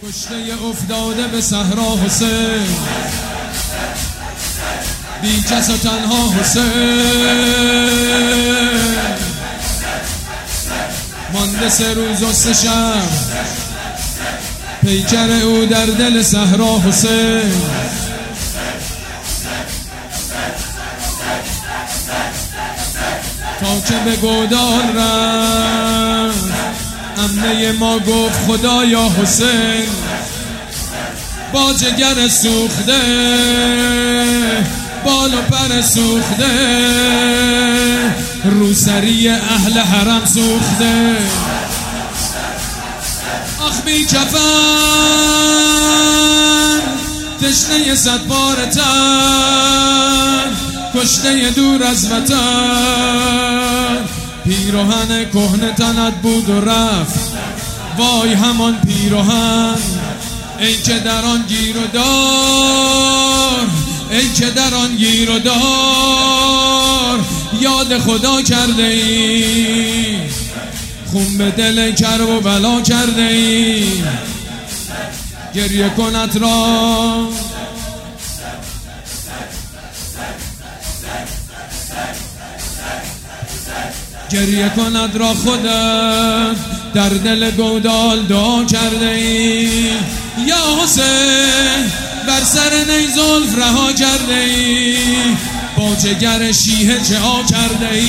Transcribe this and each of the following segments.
کشته افتاده به صحرا حسین، بی کس و تنها حسین، مانده 3 روز و 3 شب پیکر او در دل صحرا حسین. تا که به گودال رفت امنه ما گفت خدایا حسین، با جگر سوخته بال و پر سوخته، روسری اهل حرم سوخته. آخ بی کفن تشنه 100 بار تن، کشته دور از وطن، پیراهن کهنه تنت بود و رفت، وای همان پیراهن. ای که در آن گیر و دار، ای که در آن گیر و دار، یاد خدا کرده ای، خون به دل کرب و بلا کرده ای. گریه کنت را گریه کند را خودت در دل گودال دعا کرده ای. یا حسین بر سر نیزلف رها کرده ای، با جگر شیحه چه ها کرده ای.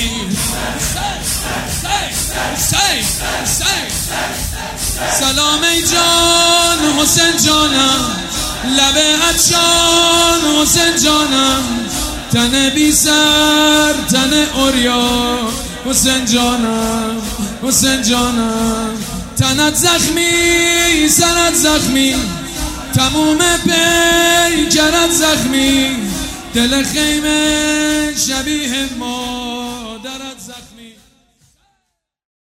سلام ای جان حسین جانم، لب عطشان حسین جانم، تن بی سر تن عریان حسین جانم، حسین جانم. تنت زخمی سرت زخمی، تموم پیکرت زخمی، دل خیمه شبیه مادرت زخمی.